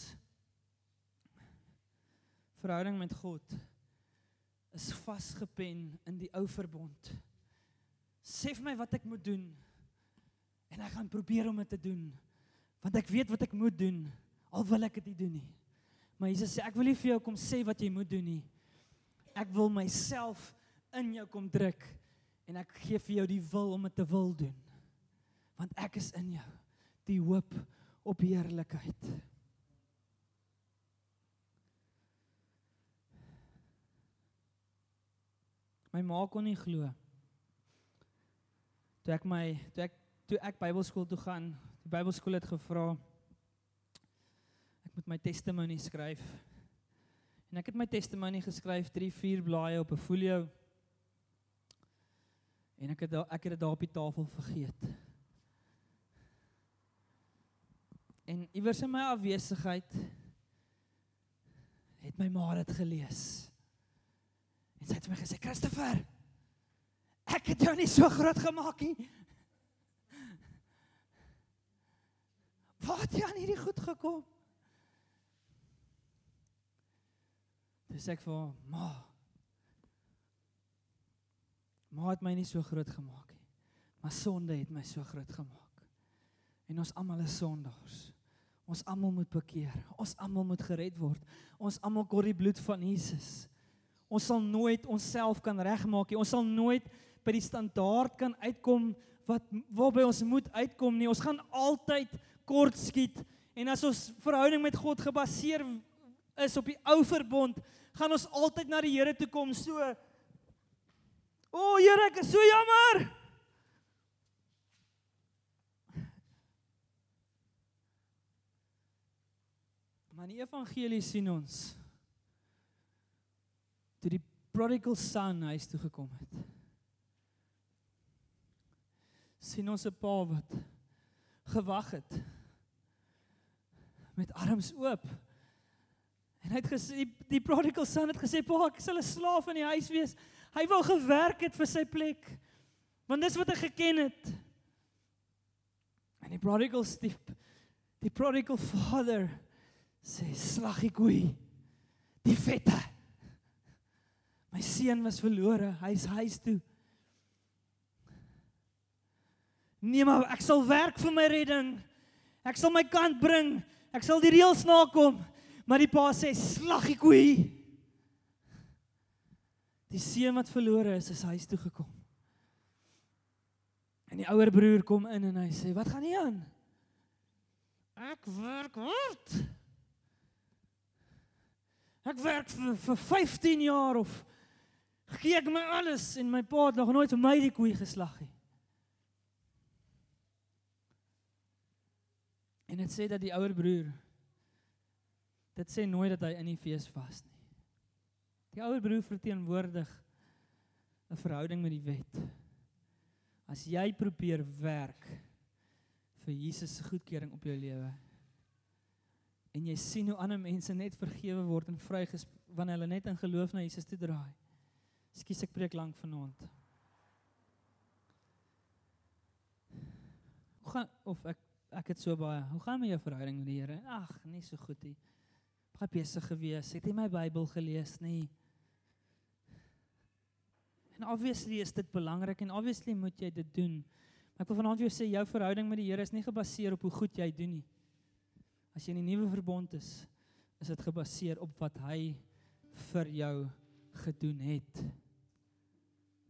verhouding met God is vasgepen in die ou verbond. Sê vir my wat ek moet doen, en ek gaan probeer om dit te doen, want ek weet wat ek moet doen, al wil ek dit nie doen nie. Maar Jesus sê, ek wil nie vir jou kom sê wat jy moet doen nie. Ek wil myself in jou kom druk, en ek gee vir jou die wil om dit te wil doen. Want ek is in jou, die hoop op heerlikheid. My ma kon nie glo. Toe ek Bybelskool toe gaan, die Bybelskool het gevra, ek moet my testimony skryf. En ek het my testimony geskryf, 3-4 blaaie op 'n folio. En ek het dit daar op die tafel vergeet. En iewers in my afwesigheid het my ma dit gelees. En sy het vir my gesê, Christopher, ek het jou nie so groot gemaak nie. Waar het jy aan hierdie goed gekom? Dus ek vir ma het my nie so groot gemaak nie, maar sonde het my so groot gemaak. En ons almal is sondaars. Ons almal moet bekeer. Ons almal moet gered word. Ons almal kort die bloed van Jesus. Ons sal nooit onsself kan regmaak nie. Ons sal nooit by die standaard kan uitkom waarby ons moet uitkom nie. Ons gaan altyd kort skiet. En as ons verhouding met God gebaseer is op die ou verbond, gaan ons altyd na die Here toe kom so, Here, ek is so jammer. Maar in die evangelie sien ons, toe die prodigal son huis toe gekom het, sien ons 'n pa wat gewag het, met arms oop. En hy het gesê, die prodigal son het gesê, pa, ek sal 'n slaaf in die huis wees. Hy wou gewerk het vir sy plek, want dis wat hy geken het. En die prodigal father sê, slag die koei, die vette. My seun was verlore, hy is huis toe. Nee, maar ek sal werk vir my redding. Ek sal my kant bring. Ek sal die reëls nakom. Maar die pa sê, slag die koei. Die seun wat verlore is huis toe gekom. En die ouer broer kom in en hy sê, wat gaan hier aan? Ek werk hard. Ek werk vir 15 jaar of gee ek my alles en my pa het nog nooit vir my die koei geslag nie. En dit sê dat die ouer broer, dit sê nooit dat hy in die fees was nie. Die ouer broer verteenwoordig 'n verhouding met die wet. As jy probeer werk vir Jesus se goedkeuring op jou lewe, en jy sien hoe ander mense net vergewe word en vrygespreek wanneer hulle net in geloof na Jesus toe draai. Ekskuus, ek preek lank vanaand. Ek het so baie. Hoe gaan met jou verhouding met die Here? Ag, nie so goed nie. Baie besig gewees. Het jy my Bybel gelees nie? En obviously is dit belangrik en obviously moet jy dit doen. Maar ek wil vanaand vir jou sê, jou verhouding met die Here is nie gebaseer op hoe goed jy doen nie. As jy in die nuwe verbond is dit gebaseer op wat hy vir jou gedoen het.